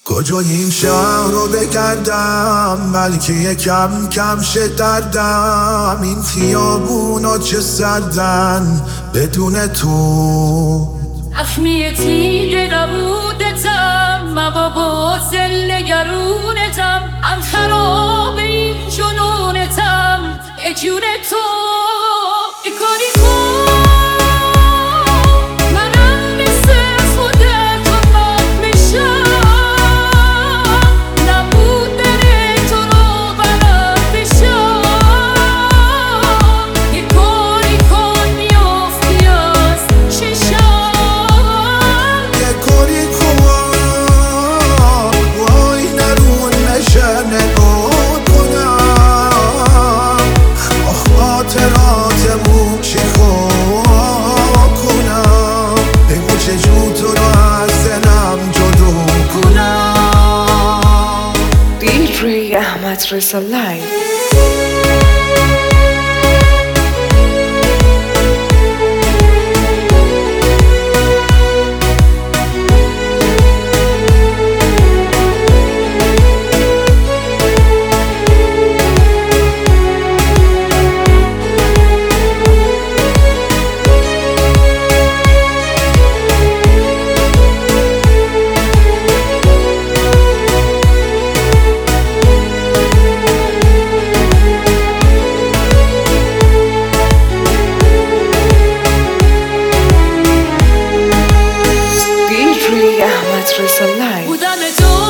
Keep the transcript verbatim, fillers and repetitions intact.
کجای این شهر رو بگردم بلکه یکم کم شه دردم. این خیابونا چه سردن بدون تو. اخمی تیره نبودتم مبابا زل نگرونتم. هم خراب این جنونتم یه جون تو بکنی تو. Ahmad Reza Live. بودم تو